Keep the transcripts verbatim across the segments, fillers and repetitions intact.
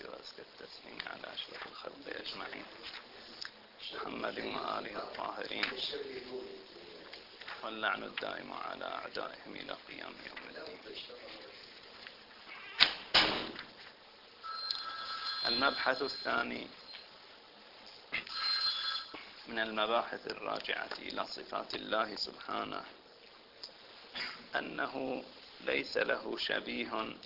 وأزكى التسليم على أشرف الخلق أجمعين محمد وآله الطاهرين، واللعن الدائم على أعدائهم إلى قيام يوم الدين. المبحث الثاني من المباحث الراجعة إلى صفات الله سبحانه أنه ليس له شبيه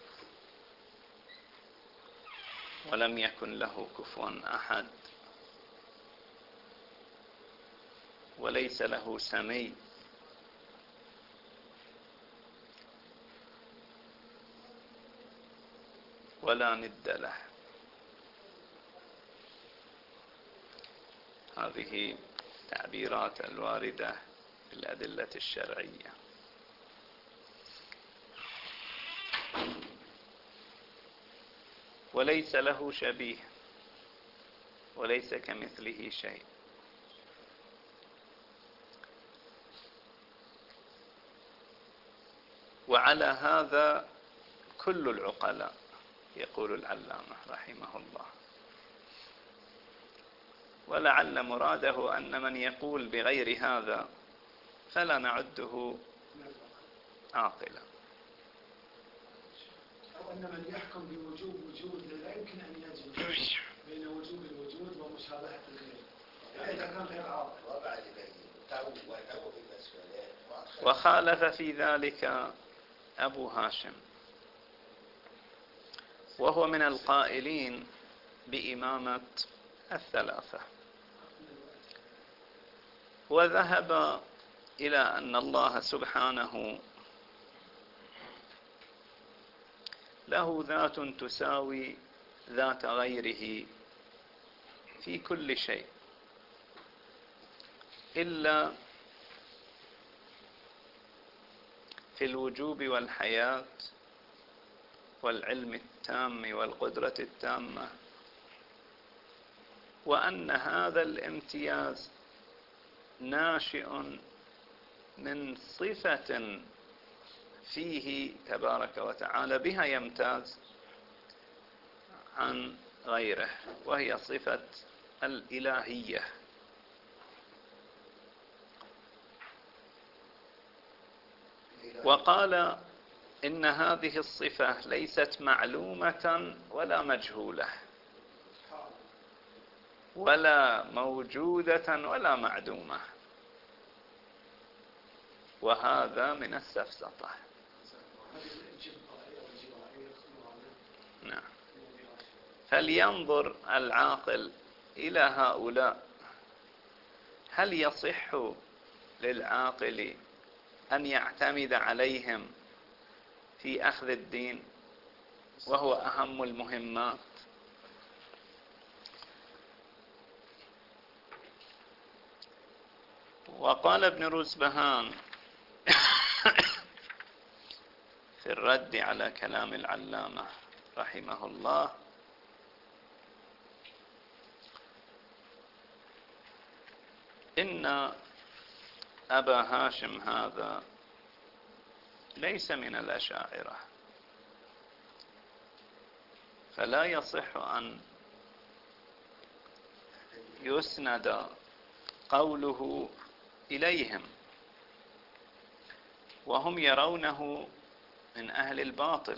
ولم يكن له كفوا أحد، وليس له سمي ولا ند له. هذه تعبيرات الواردة في الأدلة الشرعية. وليس له شبيه وليس كمثله شيء. وعلى هذا كل العقلاء، يقول العلامة رحمه الله. ولعل مراده أن من يقول بغير هذا فلا نعده عاقلا، أو أن من يحكم بوجوب وجود لا يمكن أن يجمع بين وجوب الوجود ومشابهة الغير، يعني إذا كان غير عاقل. وخالف في ذلك أبو هاشم، وهو من القائلين بإمامة الثلاثة، وذهب إلى أن الله سبحانه له ذات تساوي ذات غيره في كل شيء إلا في الوجوب والحياة والعلم التام والقدرة التامة، وأن هذا الامتياز ناشئ من صفة فيه تبارك وتعالى بها يمتاز عن غيره، وهي صفة الإلهية. وقال إن هذه الصفة ليست معلومة ولا مجهولة ولا موجودة ولا معدومة، وهذا من السفسطة. نعم. فلينظر العاقل إلى هؤلاء، هل يصح للعاقل أن يعتمد عليهم في أخذ الدين وهو أهم المهمات؟ وقال ابن رزبهان في الرد على كلام العلامة رحمه الله: إن أبا هاشم هذا ليس من الأشاعرة، فلا يصح أن يسند قوله إليهم، وهم يرونه من أهل الباطل،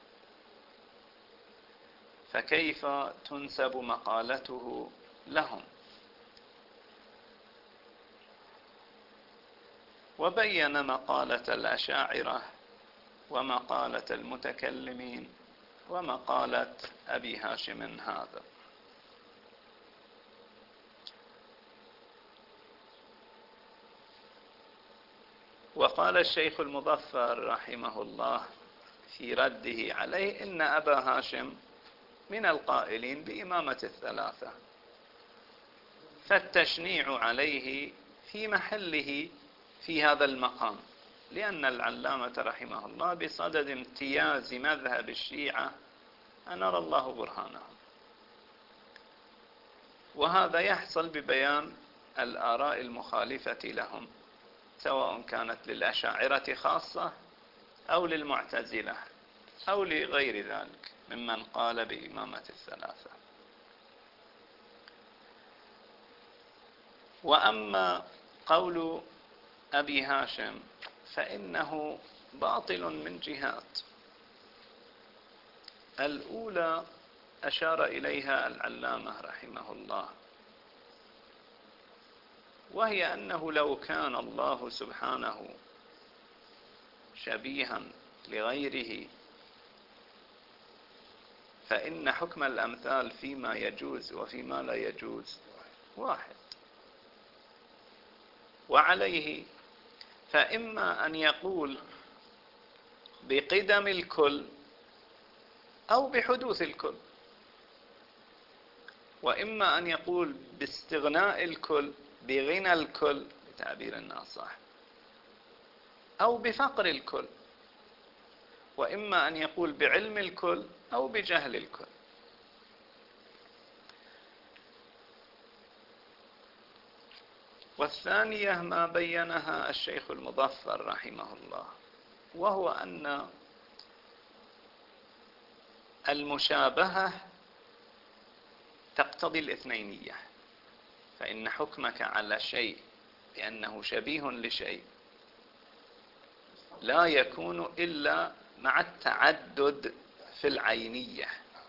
فكيف تنسب مقالته لهم؟ وبين مقالة الأشاعرة ومقالة المتكلمين ومقالة أبي هاشم هذا. وقال الشيخ المظفر رحمه الله في رده عليه: إن أبا هاشم من القائلين بإمامة الثلاثة، فالتشنيع عليه في محله في هذا المقام، لأن العلامة رحمه الله بصدد امتياز مذهب الشيعة أنار الله برهانهم، وهذا يحصل ببيان الآراء المخالفة لهم، سواء كانت للأشاعرة خاصة أو للمعتزلة أو لغير ذلك. ممن قال بإمامة الثلاثة. وأما قول أبي هاشم فإنه باطل من جهات. الأولى أشار إليها العلامة رحمه الله، وهي أنه لو كان الله سبحانه شبيها لغيره فإن حكم الأمثال فيما يجوز وفيما لا يجوز واحد. وعليه فإما أن يقول بقدم الكل أو بحدوث الكل، وإما أن يقول باستغناء الكل بغنى الكل بتعبير الناصح، أو بفقر الكل، وإما أن يقول بعلم الكل أو بجهل الكل. والثانية ما بينها الشيخ المظفر رحمه الله، وهو أن المشابهة تقتضي الاثنينية، فإن حكمك على شيء بأنه شبيه لشيء لا يكون إلا مع التعدد في العينية،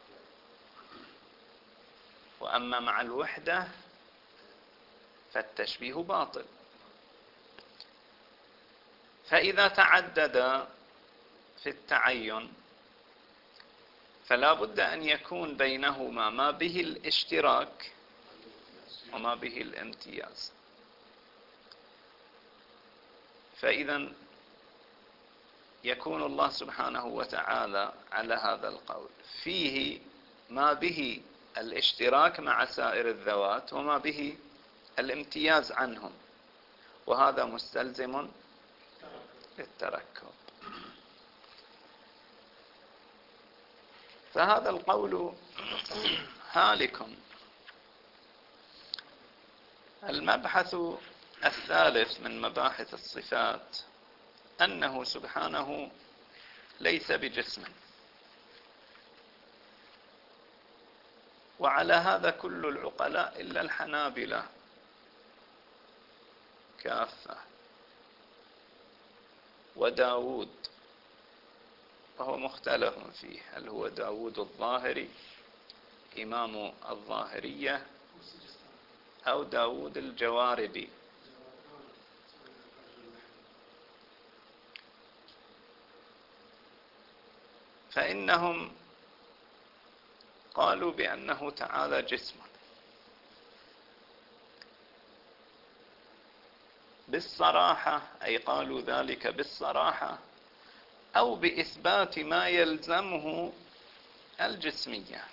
وأما مع الوحدة فالتشبيه باطل. فإذا تعدد في التعين فلا بد أن يكون بينهما ما به الاشتراك وما به الامتياز. فإذا يكون الله سبحانه وتعالى على هذا القول فيه ما به الاشتراك مع سائر الذوات وما به الامتياز عنهم، وهذا مستلزم للتركب. فهذا القول هالك. المبحث الثالث من مباحث الصفات أنه سبحانه ليس بجسم، وعلى هذا كل العقلاء إلا الحنابلة كافة، وداود وهو مختلف فيه، هل هو داود الظاهري إمام الظاهرية أو داود الجواربي. فإنهم قالوا بأنه تعالى جسم بالصراحة، أي قالوا ذلك بالصراحة أو بإثبات ما يلزمه الجسمية.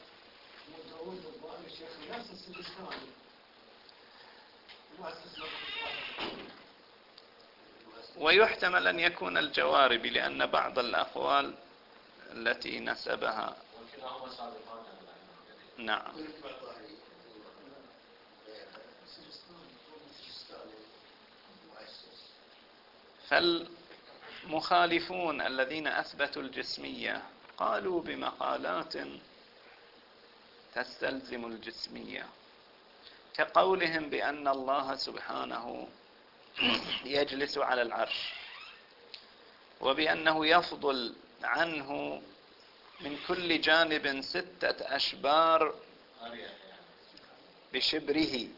ويحتمل أن يكون الجواربي لأن بعض الأقوال التي نسبها نعم. فالمخالفون الذين أثبتوا الجسمية قالوا بمقالات تستلزم الجسمية، كقولهم بأن الله سبحانه يجلس على العرش، وبأنه يفضل عنه من كل جانب ستة أشبار بشبره،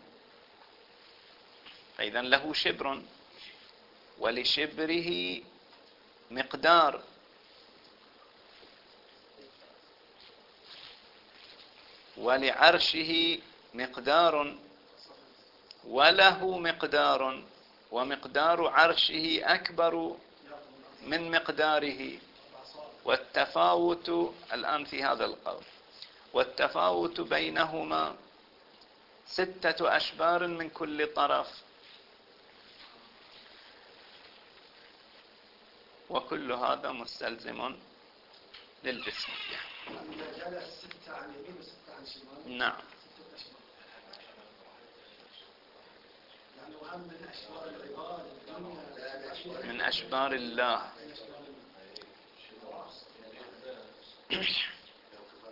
فإذا له شبر ولشبره مقدار، ولعرشه مقدار وله مقدار، ومقدار عرشه أكبر من مقداره، والتفاوت الآن في هذا القول والتفاوت بينهما ستة أشبار من كل طرف، وكل هذا مستلزم للجسمية. نعم. من أشبار الله.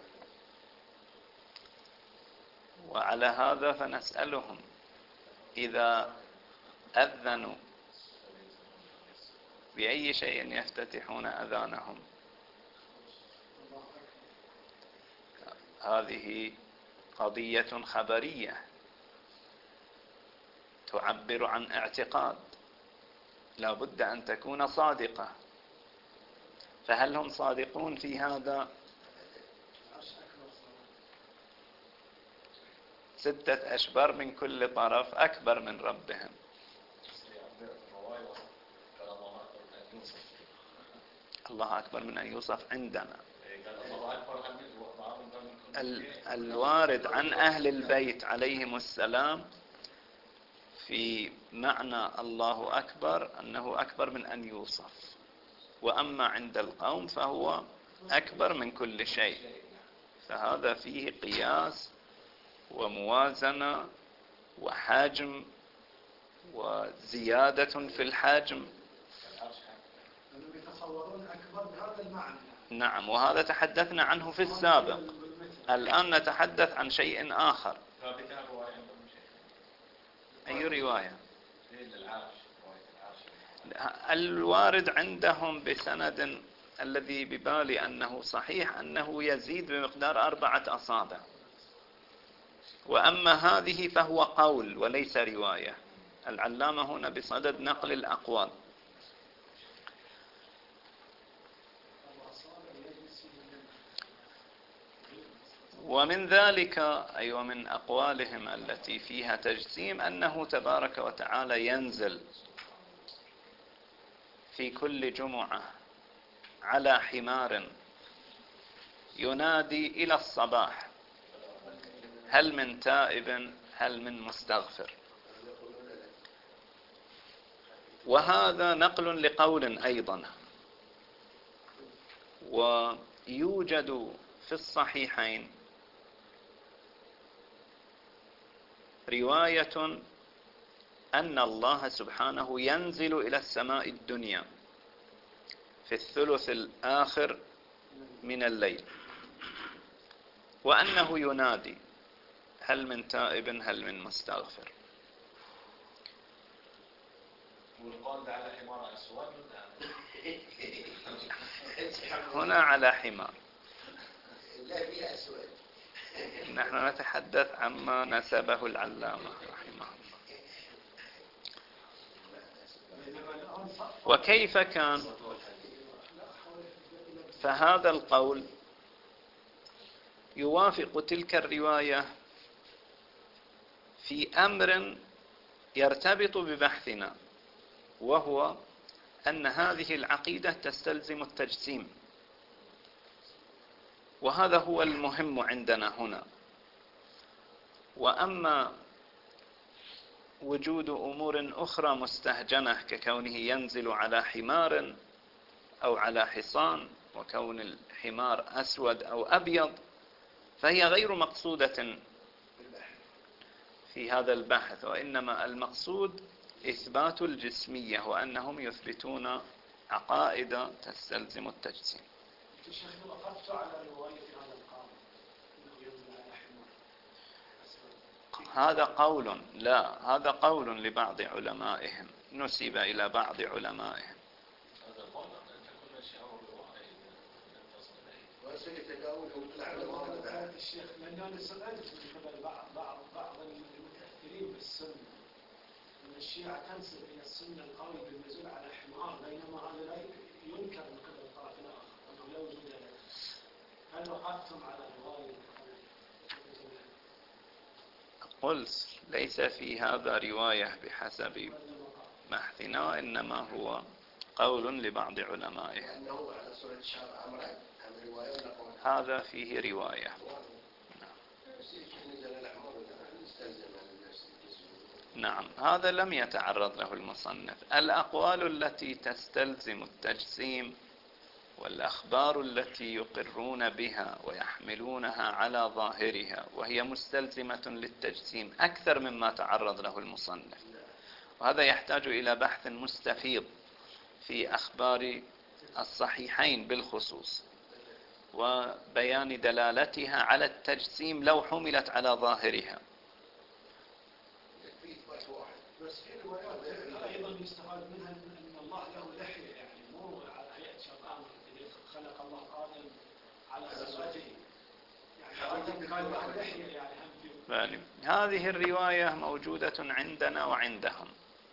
وعلى هذا فنسألهم إذا أذنوا بأي شيء يفتتحون أذانهم؟ هذه قضية خبرية تعبر عن اعتقاد لا بد أن تكون صادقة، فهل هم صادقون في هذا؟ ستة أشبار من كل طرف أكبر من ربهم. الله أكبر من أن يوصف عندنا. الوارد عن أهل البيت عليهم السلام في معنى الله أكبر أنه أكبر من أن يوصف، وأما عند القوم فهو أكبر من كل شيء، فهذا فيه قياس وموازنة وحجم وزيادة في الحجم. يتصورون أكبر بهذا المعنى. نعم، وهذا تحدثنا عنه في السابق. الآن نتحدث عن شيء آخر. أي رواية؟ الوارد عندهم بسند الذي ببالي أنه صحيح أنه يزيد بمقدار أربعة أصابع، وأما هذه فهو قول وليس رواية. العلامة هنا بصدد نقل الأقوال. ومن ذلك أي ومن أقوالهم التي فيها تجسيم أنه تبارك وتعالى ينزل في كل جمعة على حمار ينادي إلى الصباح: هل من تائب هل من مستغفر. وهذا نقل لقول أيضا. ويوجد في الصحيحين رواية أن الله سبحانه ينزل إلى السماء الدنيا في الثلث الآخر من الليل، وأنه ينادي: هل من تائب هل من مستغفر. والقول على حمار أسود هنا على حمار، لا في أسود. نحن نتحدث عما نسبه العلامة رحمه الله. وكيف كان؟ فهذا القول يوافق تلك الرواية في أمر يرتبط ببحثنا، وهو أن هذه العقيدة تستلزم التجسيم، وهذا هو المهم عندنا هنا. وأما وجود أمور أخرى مستهجنة ككونه ينزل على حمار أو على حصان، وكون الحمار أسود أو أبيض، فهي غير مقصودة في هذا البحث، وإنما المقصود إثبات الجسمية، وأنهم يثبتون عقائد تستلزم التجسيم. الشيخ وقفت على رواية هذا القول أنه ينزل على حمار. هذا قول، لا، هذا قول لبعض علمائهم، نسب إلى بعض علمائهم. الشيخ لأن أنا سألت من قبل بعض بعض بعض المتأثرين بالسنة أن الشيعة تنسب إلى السنة القول بالنزول على حمار، بينما هذا لا ينكر من قبل الطرف الآخر أنه لا وجود له. هل وقفتم على رواية؟ قلت ليس في هذا رواية بحسب بحثنا، إنما هو قول لبعض علمائهم. هذا فيه رواية. نعم، هذا لم يتعرض له المصنف. الأقوال التي تستلزم التجسيم والأخبار التي يقرون بها ويحملونها على ظاهرها وهي مستلزمة للتجسيم أكثر مما تعرض له المصنف، وهذا يحتاج إلى بحث مستفيض في أخبار الصحيحين بالخصوص، وبيان دلالتها على التجسيم لو حملت على ظاهرها. بس في روايات ايضا يستفاد منها ان الله له لحيه، يعني مو على هيئه شيطان خلق الله ادم على صورته، يعني ادم كان له لحيه يعني هم في. هذه الروايه موجوده عندنا وعندهم،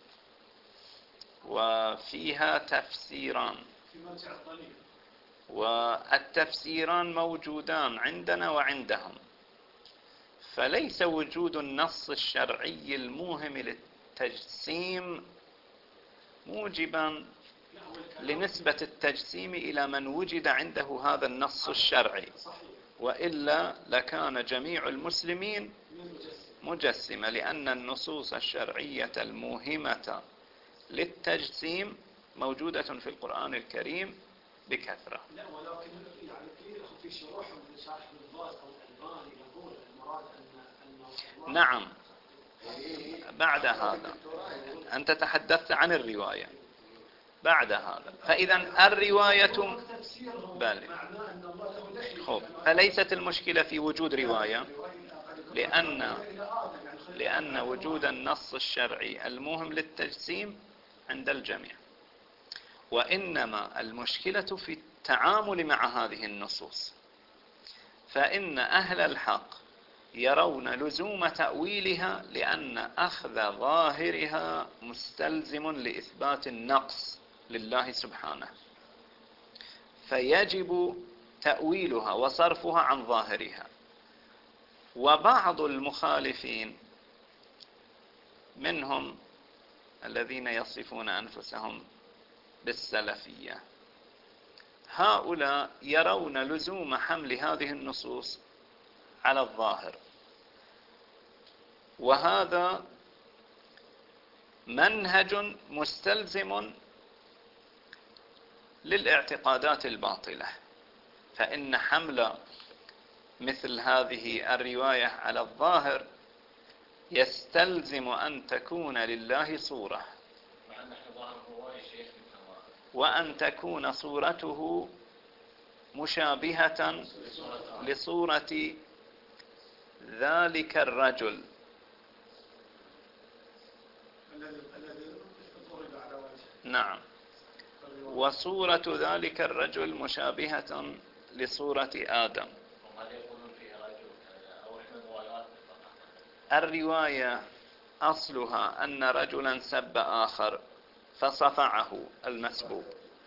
وفيها تفسيران، في مرجع الضمير، والتفسيران موجودان عندنا وعندهم، فليس وجود النص الشرعي الموهم للتجسيم موجبا لنسبة التجسيم إلى من وجد عنده هذا النص الشرعي، وإلا لكان جميع المسلمين مجسمة، لأن النصوص الشرعية الموهمة للتجسيم موجودة في القرآن الكريم بكثرة. لا ولكن يعني في شروح من شرح ابن باز او الألباني يقول المراد ان ان نعم. بعد هذا أنت تحدثت عن الرواية، بعد هذا فإذا الرواية بل خب. فليست المشكلة في وجود رواية، لأن لأن وجود النص الشرعي الموهم للتجسيم عند الجميع، وإنما المشكلة في التعامل مع هذه النصوص، فإن أهل الحق يرون لزوم تأويلها لأن أخذ ظاهرها مستلزم لإثبات النقص لله سبحانه، فيجب تأويلها وصرفها عن ظاهرها. وبعض المخالفين منهم الذين يصفون أنفسهم بالسلفية، هؤلاء يرون لزوم حمل هذه النصوص على الظاهر، وهذا منهج مستلزم للاعتقادات الباطلة، فإن حمل مثل هذه الرواية على الظاهر يستلزم أن تكون لله صورة، وأن تكون صورته مشابهة لصورة ذلك الرجل نعم، وصورة ذلك الرجل مشابهة لصورة آدم. الرواية أصلها أن رجلا سب آخر فصفعه المسبوب،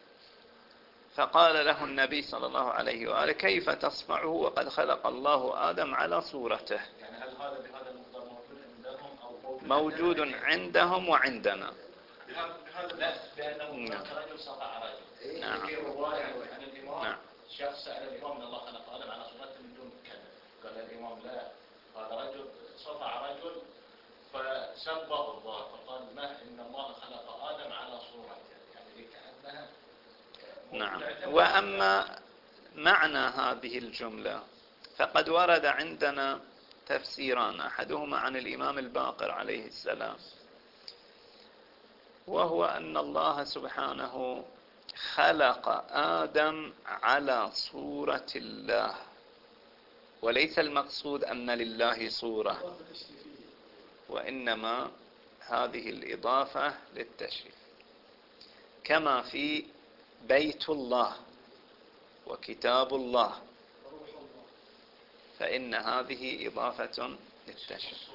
فقال له النبي صلى الله عليه وآله: كيف تصفعه وقد خلق الله آدم على صورته؟ يعني هل هذا بهذا المقدار موجود عندهم أو موجود عندهم وعندنا. لا، بأنه هناك رجل صفع رجل. نعم. في رواية عن الإمام نعم. شخص سأل الإمام أن الله خلق آدم على صورته من دون كذا، قال الإمام: لا، هذا رجل صفع رجل فسبه الله فقال: ما إن الله خلق آدم على صورته، يعني كأنها. نعم. وأما معنى هذه الجملة فقد ورد عندنا تفسيران، أحدهما عن الإمام الباقر عليه السلام، وهو أن الله سبحانه خلق آدم على صورة الله، وليس المقصود أن لله صورة، وإنما هذه الإضافة للتشريف، كما في بيت الله وكتاب الله، فإن هذه إضافة للتشريف،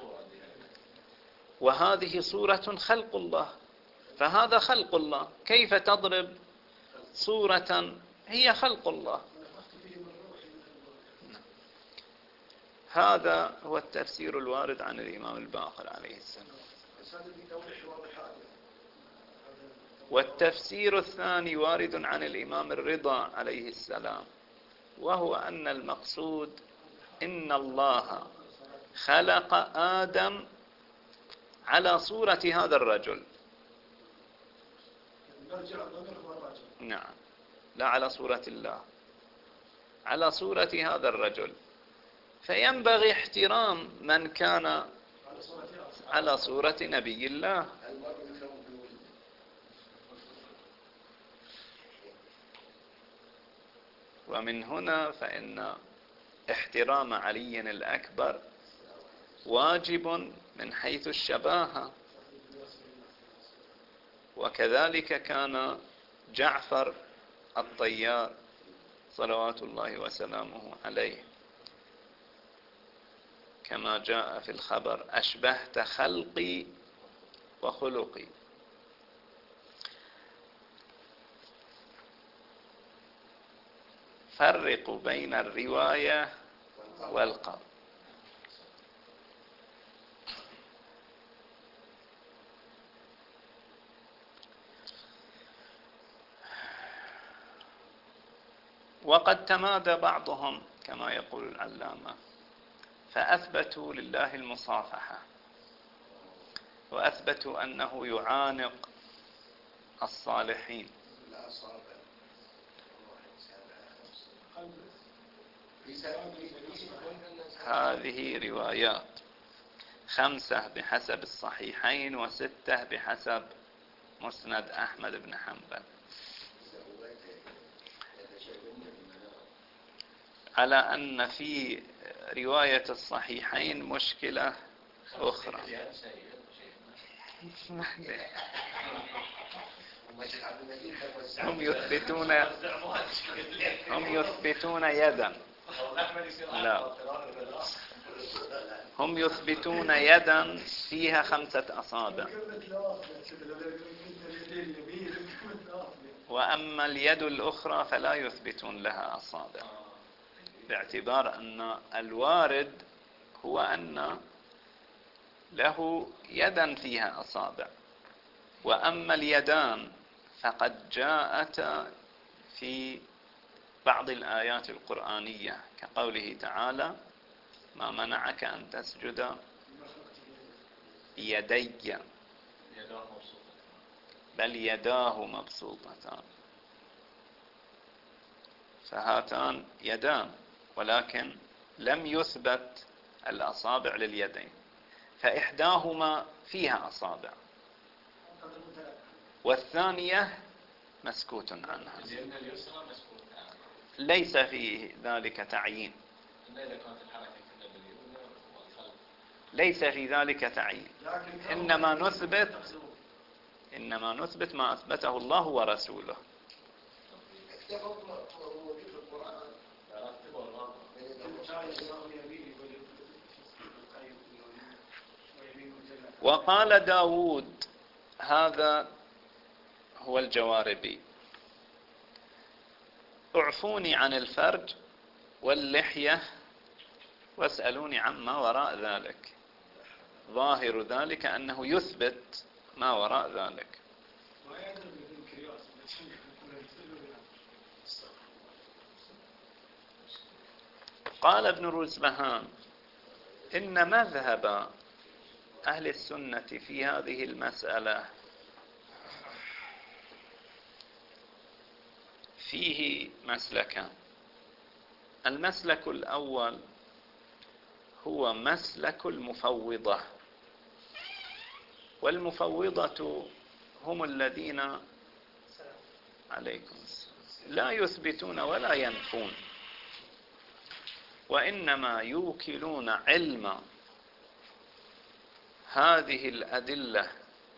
وهذه صورة خلق الله، فهذا خلق الله، كيف تضرب صورة هي خلق الله؟ هذا هو التفسير الوارد عن الإمام الباقر عليه السلام. والتفسير الثاني وارد عن الإمام الرضا عليه السلام، وهو أن المقصود إن الله خلق آدم على صورة هذا الرجل. نعم، لا على صورة الله، على صورة هذا الرجل، فينبغي احترام من كان على صورة نبي الله. ومن هنا فإن احترام علي الأكبر واجب من حيث الشباهة، وكذلك كان جعفر الطيار صلوات الله وسلامه عليه، كما جاء في الخبر: أشبهت خلقي وخلقي. فرقوا بين الرواية والقول. وقد تمادى بعضهم كما يقول العلامة، فأثبتوا لله المصافحة، وأثبتوا أنه يعانق الصالحين. هذه روايات خمسة بحسب الصحيحين، وستة بحسب مسند أحمد بن حنبل، على أن في رواية الصحيحين مشكلة أخرى. هم يثبتون هم يثبتون يدا، لا، هم يثبتون يدا فيها خمسة أصابع، وأما اليد الأخرى فلا يثبتون لها أصابع، باعتبار أن الوارد هو أن له يدا فيها أصابع، وأما اليدان فقد جاءت في بعض الآيات القرآنية كقوله تعالى: ما منعك أن تسجد يدي بل يداه مبسوطتان. فهاتان يدان، ولكن لم يثبت الأصابع لليدين، فإحداهما فيها أصابع والثانية مسكوت عنها، ليس في ذلك تعيين، ليس في في تعيين، إنما نثبت إنما نثبت ما أثبته الله ورسوله. وقال داود، هذا هو الجواربي: اعفوني عن الفرج واللحية واسألوني عما وراء ذلك. ظاهر ذلك أنه يثبت ما وراء ذلك. قال ابن روزبهان: إن مذهب أهل السنة في هذه المسألة فيه مسلكان. المسلك الأول هو مسلك المفوضة، والمفوضة هم الذين عليكم لا يثبتون ولا ينفون، وإنما يوكلون علم هذه الأدلة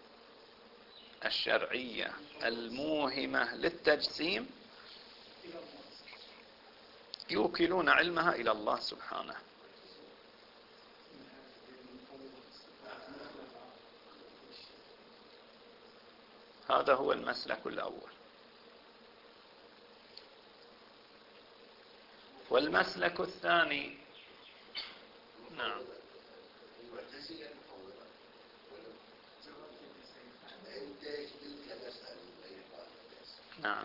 الشرعية الموهمة للتجسيم، يوكلون علمها إلى الله سبحانه. هذا هو المسلك الأول. والمسلك الثاني، نعم، نعم،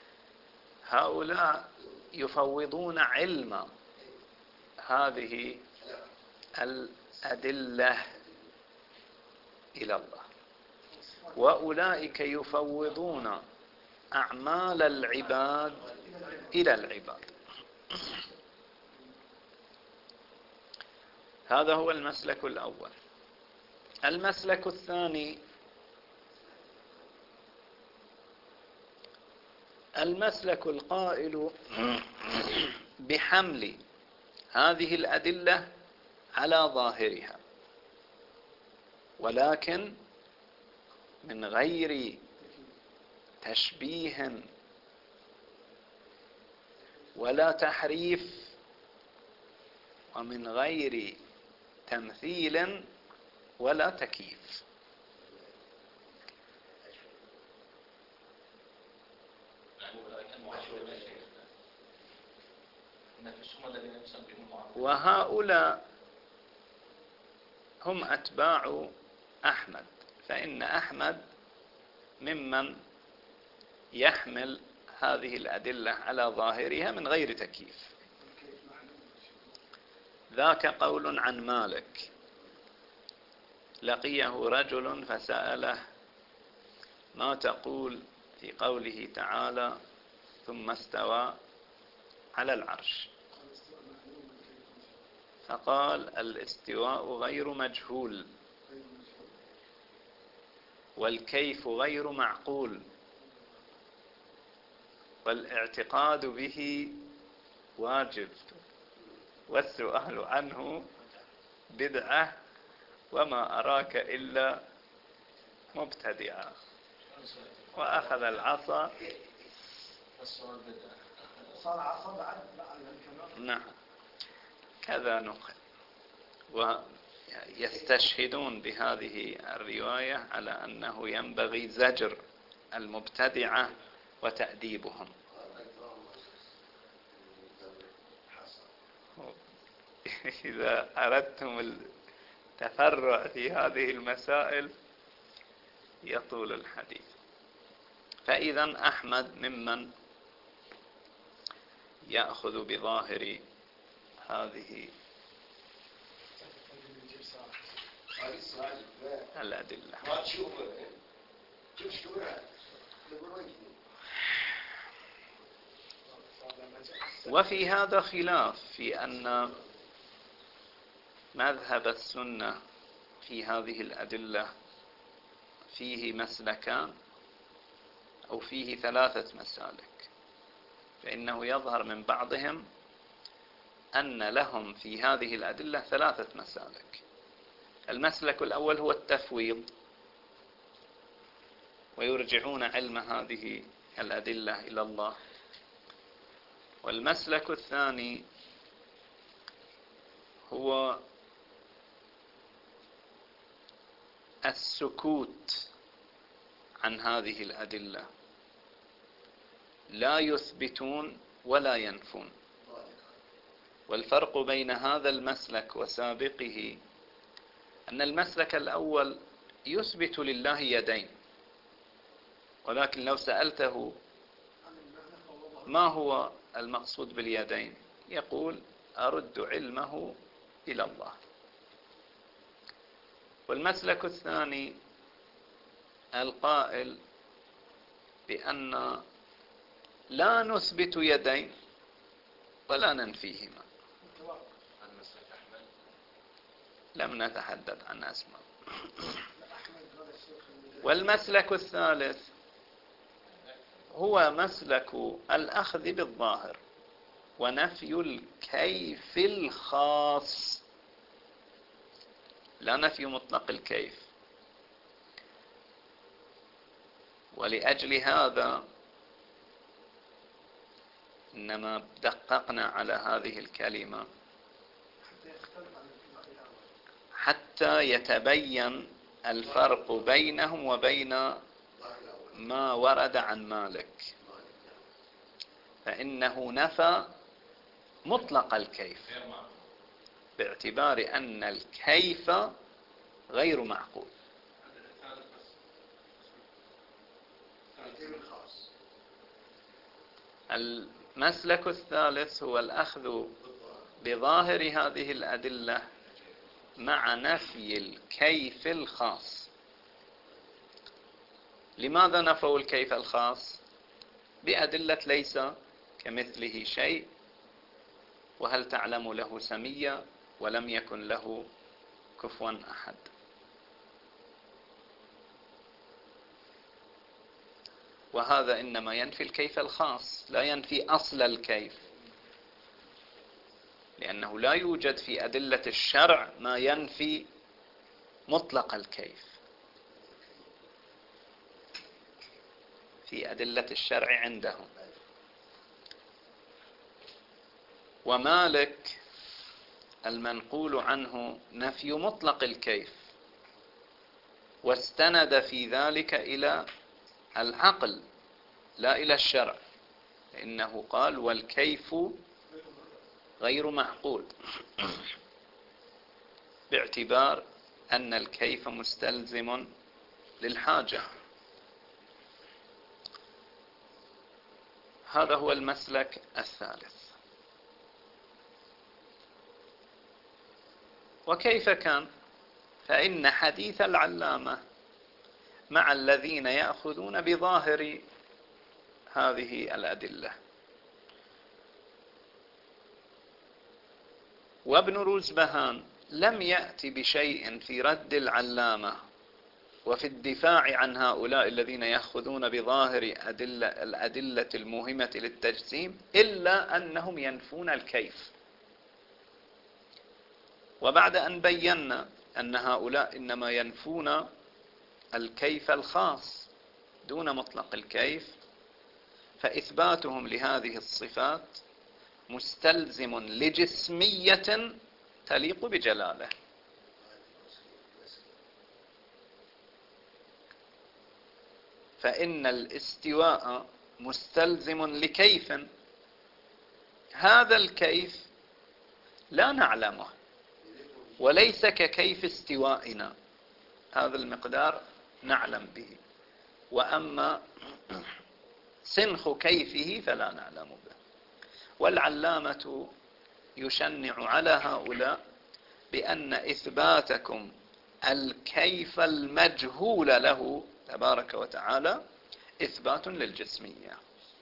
هؤلاء يفوضون علم هذه الأدلة إلى الله، وأولئك يفوضون أعمال العباد إلى العباد. هذا هو المسلك الأول. المسلك الثاني المسلك القائل بحمل هذه الأدلة على ظاهرها، ولكن من غير تشبيه ولا تحريف، ومن غير تمثيل ولا تكييف. وهؤلاء هم أتباع أحمد، فإن أحمد ممن يحمل هذه الأدلة على ظاهرها من غير تكييف. ذاك قول عن مالك: لقيه رجل فسأله: ما تقول في قوله تعالى ثم استوى على العرش؟ فقال: الاستواء غير مجهول، والكيف غير معقول، والاعتقاد به واجب، والسؤال عنه بدعة، وما أراك إلا مبتدعا. وأخذ العصا. صار عصا بعد. نعم، كذا نقل. ويستشهدون بهذه الرواية على أنه ينبغي زجر المبتدعة وتأديبهم. إذا أردتم التفرع في هذه المسائل يطول الحديث. فإذا أحمد ممن يأخذ بظاهر هذه الأدلة. وفي هذا خلاف في أن مذهب السنة في هذه الأدلة فيه مسلكان أو فيه ثلاثة مسالك، فإنه يظهر من بعضهم أن لهم في هذه الأدلة ثلاثة مسالك. المسلك الأول هو التفويض، ويرجعون علم هذه الأدلة إلى الله. والمسلك الثاني هو السكوت عن هذه الأدلة، لا يثبتون ولا ينفون. والفرق بين هذا المسلك وسابقه أن المسلك الأول يثبت لله يدين، ولكن لو سألته ما هو المقصود باليدين يقول: أرد علمه إلى الله. والمسلك الثاني القائل بأن لا نثبت يدين ولا ننفيهما. لم نتحدث عن أسماء. والمسلك الثالث هو مسلك الأخذ بالظاهر ونفي الكيف الخاص، لا نفي مطلق الكيف. ولأجل هذا إنما دققنا على هذه الكلمة حتى يتبين الفرق بينهم وبين ما ورد عن مالك، فإنه نفى مطلق الكيف باعتبار أن الكيف غير معقول. المسلك الثالث هو الأخذ بظاهر هذه الأدلة مع نفي الكيف الخاص. لماذا نفوا الكيف الخاص؟ بأدلة ليس كمثله شيء، وهل تعلم له سميا، ولم يكن له كفوا أحد. وهذا إنما ينفي الكيف الخاص، لا ينفي أصل الكيف، لأنه لا يوجد في أدلة الشرع ما ينفي مطلق الكيف. في أدلة الشرع عندهم. ومالك المنقول عنه نفي مطلق الكيف، واستند في ذلك إلى العقل لا إلى الشرع، لأنه قال والكيف غير معقول، باعتبار أن الكيف مستلزم للحاجة. هذا هو المسلك الثالث. وكيف كان؟ فإن حديث العلامة مع الذين يأخذون بظاهر هذه الأدلة. وابن روزبهان لم يأتي بشيء في رد العلامة وفي الدفاع عن هؤلاء الذين يأخذون بظاهر أدلة الأدلة الموهمة للتجسيم إلا أنهم ينفون الكيف. وبعد أن بينا أن هؤلاء إنما ينفون الكيف الخاص دون مطلق الكيف، فإثباتهم لهذه الصفات مستلزم لجسمية تليق بجلاله. فإن الاستواء مستلزم لكيف، هذا الكيف لا نعلمه وليس ككيف استوائنا، هذا المقدار نعلم به، وأما سنخ كيفه فلا نعلم به. والعلامة يشنع على هؤلاء بأن إثباتكم الكيف المجهول له تبارك وتعالى إثبات للجسمية.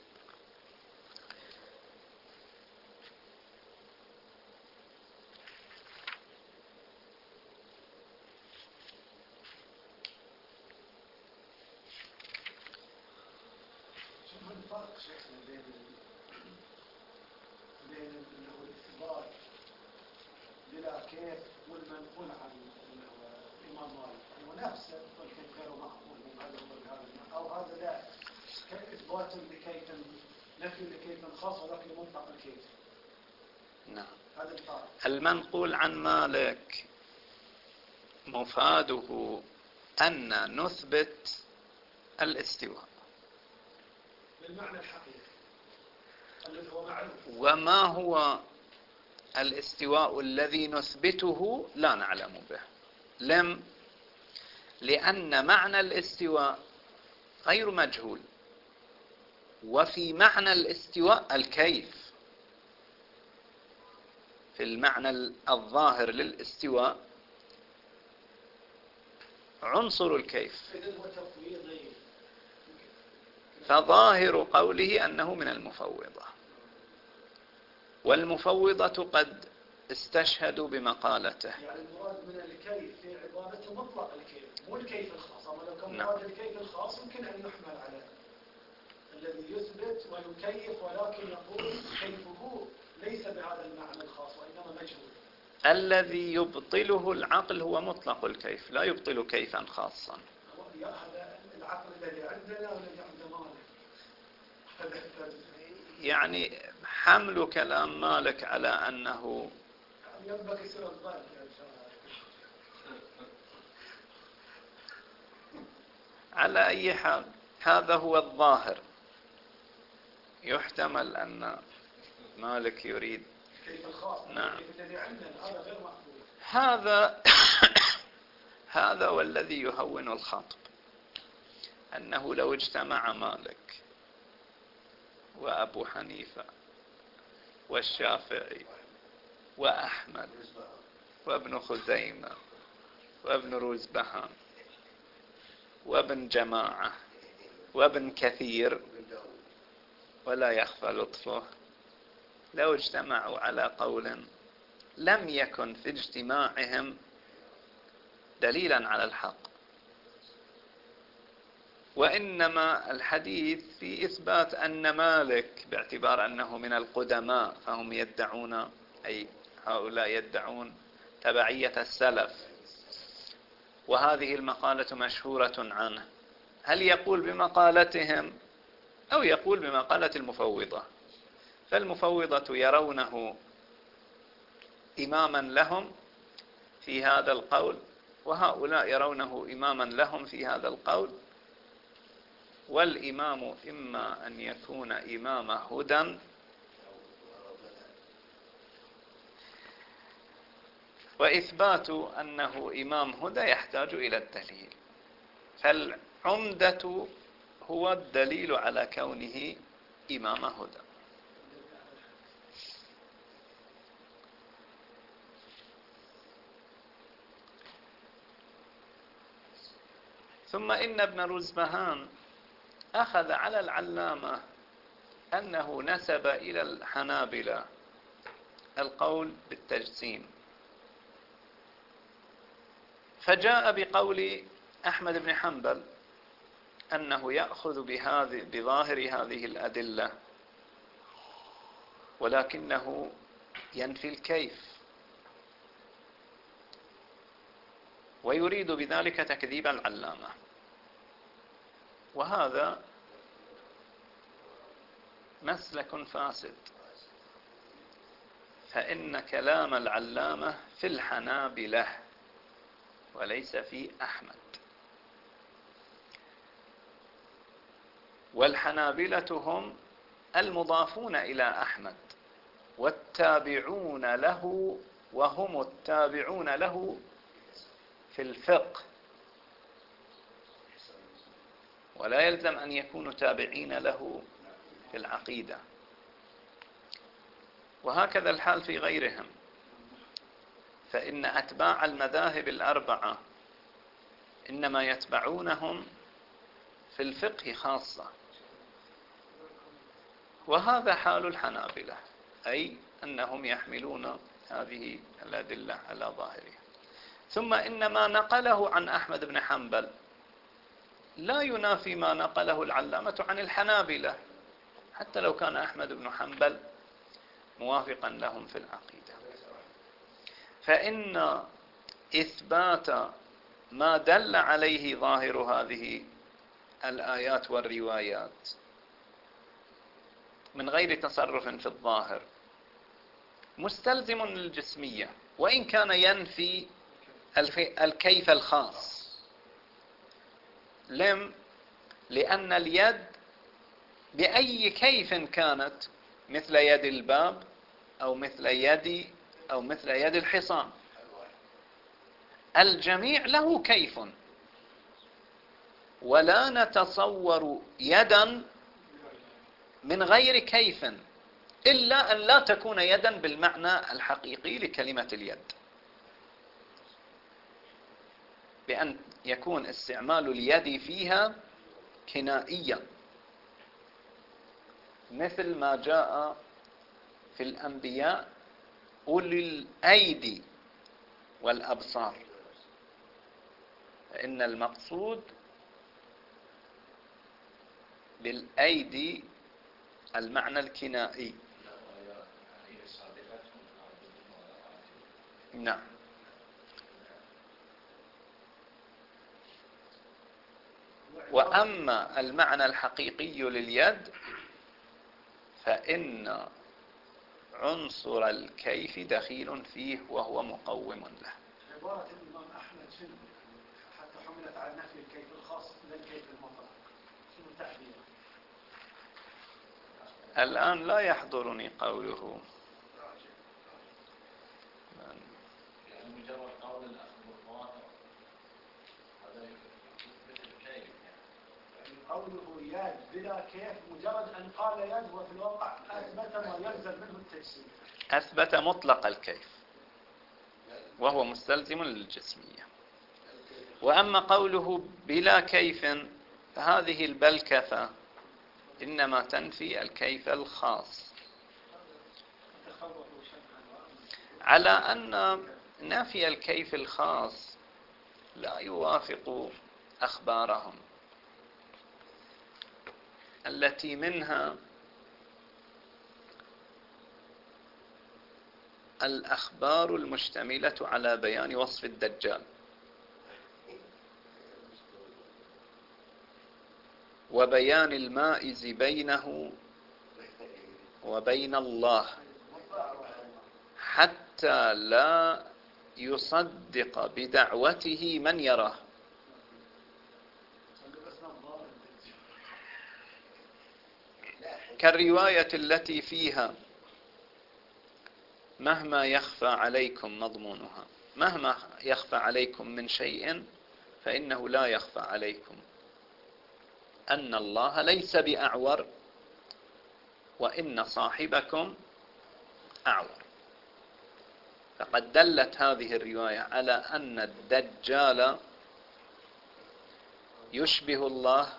المنقول عن مالك مفاده أن نثبت الاستواء بالمعنى الحقيقي الذي هو معلوم، وما هو الاستواء الذي نثبته لا نعلم به. لم لأن معنى الاستواء غير مجهول، وفي معنى الاستواء الكيف، في المعنى الظاهر للاستواء عنصر الكيف، فظاهر قوله أنه من المفوضة، والمفوضة قد استشهدوا بمقالته. يعني المراد من الكيف في عبارته مطلق الكيف مو الكيف الخاص، أما لو كان مراد الكيف الخاص يمكن أن يحمل على الذي يثبت ويكيف، ولكن يقول كيفه ليس بهذا المعنى الخاص وإنما مجهول. الذي يبطله العقل هو مطلق الكيف، لا يبطل كيفا خاصا. هذا العقل الذي عندنا والذي عند مالك. يعني حمل كلام مالك على أنه ينبغي يصير الظاهر إن شاء الله. على أي حال هذا هو الظاهر. يحتمل أن مالك يريد كيف الخاص، نعم. كيف الذي عندنا هذا غير مقبول. هذا هذا والذي يهون الخطب، أنه لو اجتمع مالك وأبو حنيفة والشافعي وأحمد وابن خزيمة وابن روزبهان وابن جماعة وابن كثير ولا يخفى لطفه، لو اجتمعوا على قول لم يكن في اجتماعهم دليلا على الحق، وإنما الحديث في إثبات أن مالك باعتبار أنه من القدماء فهم يدعون، أي هؤلاء يدعون تبعية السلف، وهذه المقالة مشهورة عنه. هل يقول بمقالتهم أو يقول بمقالة المفوضة؟ فالمفوضة يرونه إماما لهم في هذا القول، وهؤلاء يرونه إماما لهم في هذا القول. والإمام إما أن يكون إمام هدى وإثبات أنه إمام هدى يحتاج إلى الدليل، فالعمدة هو الدليل على كونه إمام هدى. ثم إن ابن رزبهان أخذ على العلامة أنه نسب إلى الحنابلة القول بالتجسيم، فجاء بقول أحمد بن حنبل أنه يأخذ بهذه بظاهر هذه الأدلة، ولكنه ينفي الكيف، ويريد بذلك تكذيب العلامة، وهذا مسلك فاسد، فإن كلام العلامة في الحنابلة وليس في أحمد، والحنابلة هم المضافون إلى أحمد والتابعون له، وهم التابعون له في الفقه، ولا يلزم أن يكونوا تابعين له في العقيدة. وهكذا الحال في غيرهم، فإن أتباع المذاهب الأربعة إنما يتبعونهم في الفقه خاصة، وهذا حال الحنابلة، أي أنهم يحملون هذه الأدلة على ظاهرها. ثم إن ما نقله عن أحمد بن حنبل لا ينافي ما نقله العلامة عن الحنابلة، حتى لو كان أحمد بن حنبل موافقا لهم في العقيدة، فإن إثبات ما دل عليه ظاهر هذه الآيات والروايات من غير تصرف في الظاهر مستلزم للجسمية، وإن كان ينفي الكيف الخاص. لم لأن اليد بأي كيف كانت، مثل يد الباب أو مثل يدي أو مثل يد الحصان، الجميع له كيف، ولا نتصور يدا من غير كيف إلا أن لا تكون يدا بالمعنى الحقيقي لكلمة اليد، بأن يكون استعمال اليد فيها كنائيا، مثل ما جاء في الأنبياء أولي الأيدي والأبصار، فإن المقصود بالأيدي المعنى الكنائي. نعم. وأما المعنى الحقيقي لليد فإن عنصر الكيف دخيل فيه وهو مقوم له. عبارة الإمام أحمد شنو حتى حملت على نفي الكيف الخاص لا الكيف المطلق، شنو تعبيره؟ الآن لا يحضرني قوله، يعني مجرد قول الأخذ الظاهر هذا مثل الكيف، يعني قوله يد بلا كيف مجرد أن قال يد وفي الواقع أثبت ما يلزم منه التجسيم، أثبت مطلق الكيف وهو مستلزم للجسمية. وأما قوله بلا كيف فهذه البلكفة إنما تنفي الكيف الخاص، على أن نفي الكيف الخاص لا يوافق أخبارهم، التي منها الأخبار المشتملة على بيان وصف الدجال، وبيان المائز بينه وبين الله، حتى لا يصدق بدعوته من يراه. كالرواية التي فيها مهما يخفى عليكم مضمونها، مهما يخفى عليكم من شيء فإنه لا يخفى عليكم أن الله ليس بأعور، وإن صاحبكم أعور. فقد دلت هذه الرواية على أن الدجال يشبه الله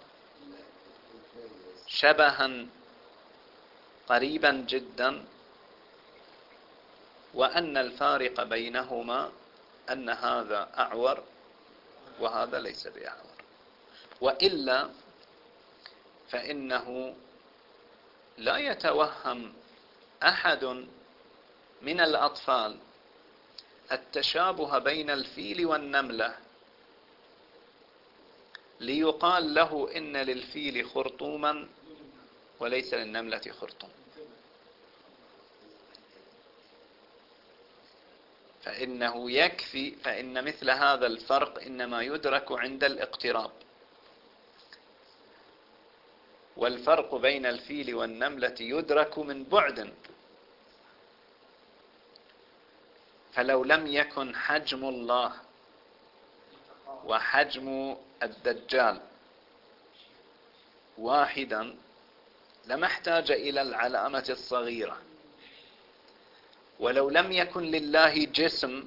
شبها قريبا جدا، وأن الفارق بينهما أن هذا أعور وهذا ليس بأعور. وإلا فإنه لا يتوهم أحد من الأطفال التشابه بين الفيل والنملة ليقال له إن للفيل خرطوما وليس للنملة خرطوم. فإنه يكفي، فإن مثل هذا الفرق إنما يدرك عند الاقتراب، والفرق بين الفيل والنملة يدرك من بعد. فلو لم يكن حجم الله وحجم الدجال واحدا لما احتاج إلى العلامة الصغيرة، ولو لم يكن لله جسم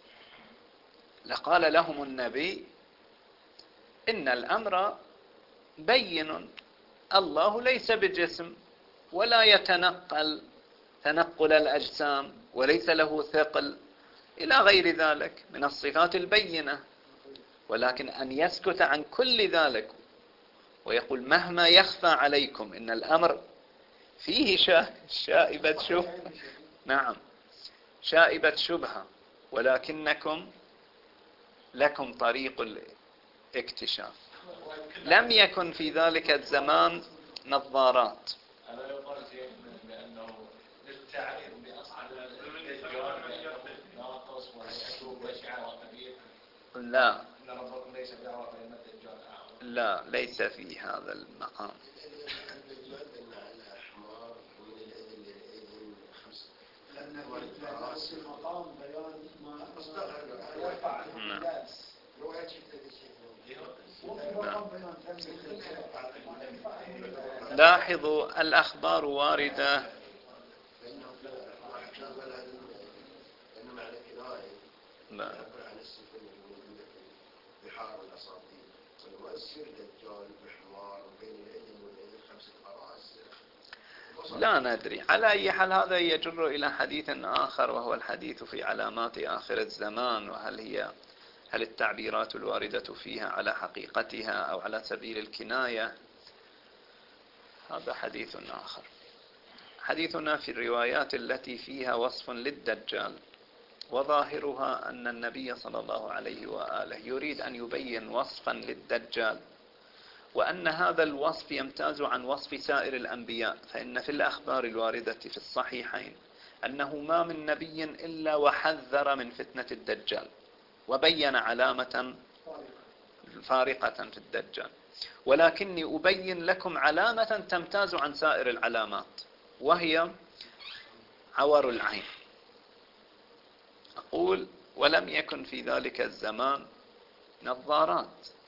لقال لهم النبي إن الأمر بين، الله ليس بجسم ولا يتنقل تنقل الأجسام وليس له ثقل إلى غير ذلك من الصفات البينة، ولكن أن يسكت عن كل ذلك ويقول مهما يخفى عليكم إن الأمر فيه شائبة شبهة، نعم شائبة شبهة، ولكنكم لكم طريق الاكتشاف. لم يكن في ذلك الزمان نظارات. أنا يقول بأنه للتعريف بأصعب الدجال بأنه ناقص ويأتوب وشعر وكبير. لا إن ربكم ليس بأعور فإن الدجال أعور. لا، ليس في هذا المقام. الدجال بأن على حمار ومن الإذن للإذن خمس لأن في مقام بيان ما يرفع عن الناس. روايات شفتها لاحظوا الأخبار واردة. لا. عن السفن الموجودة في بحار الأساطير، ويؤثر دجال بحوار بين الإذن والإذن خمسة أراس. لا ندري، على أي حال هذا يجر إلى حديث آخر، وهو الحديث في علامات آخر الزمان، وهل هي هل التعبيرات الواردة فيها على حقيقتها أو على سبيل الكناية، هذا حديث آخر. حديثنا في الروايات التي فيها وصف للدجال، وظاهرها أن النبي صلى الله عليه وآله يريد أن يبين وصفا للدجال، وأن هذا الوصف يمتاز عن وصف سائر الأنبياء. فإن في الأخبار الواردة في الصحيحين أنه ما من نبي إلا وحذر من فتنة الدجال وبين علامة فارقة في الدجال، ولكني أبين لكم علامة تمتاز عن سائر العلامات، وهي عور العين. أقول ولم يكن في ذلك الزمان نظارات،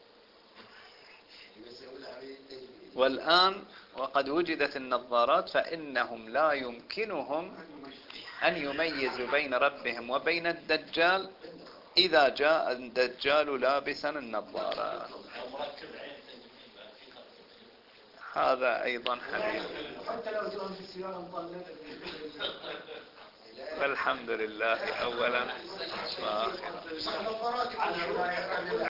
والآن وقد وجدت النظارات فإنهم لا يمكنهم أن يميزوا بين ربهم وبين الدجال إذا جاء الدجال لابسا النظارات. هذا أيضا حديث. حتى لو جاء في السيارة مطلقة. والحمد لله أولا وآخرا.